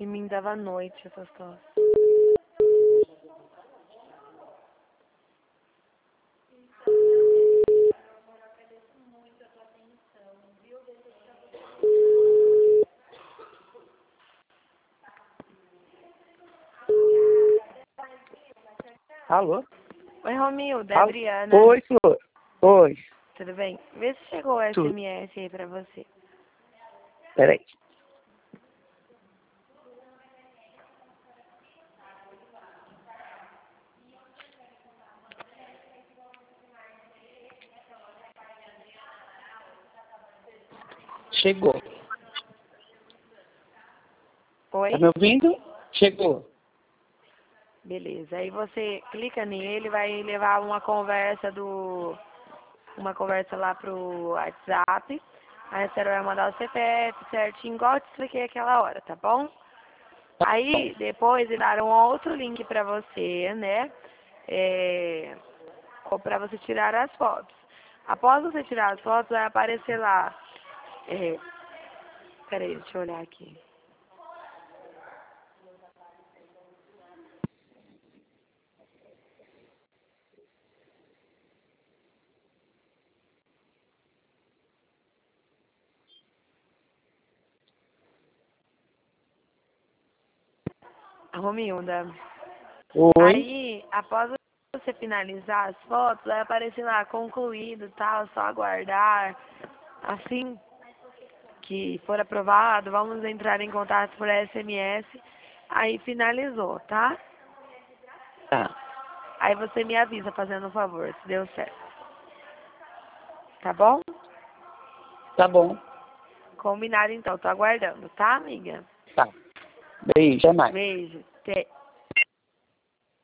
Em mim dava noite essas tosse. Alô? Oi, Romilda, é Alô? Adriana. Oi, Flor. Oi. Tudo bem? Vê se chegou o Tudo. SMS aí pra você. Peraí. Chegou. Oi? Tá me ouvindo? Chegou. Beleza. Aí você clica nele, vai levar uma conversa lá pro WhatsApp. Aí você vai mandar o CPF certinho, igual eu te expliquei aquela hora, tá bom? Aí depois eles darão outro link pra você, né? Pra você tirar as fotos. Após você tirar as fotos, vai aparecer lá. Peraí, deixa eu olhar aqui. Romilda. Oi. Aí, após você finalizar as fotos, vai aparecer lá, concluído, tal, só aguardar. Assim que for aprovado, vamos entrar em contato por SMS. Aí finalizou, tá? Tá. Aí você me avisa, fazendo um favor, se deu certo. Tá bom? Tá bom. Combinado então, tô aguardando, tá, amiga? Tá. Beijo, até mais. Beijo. Até.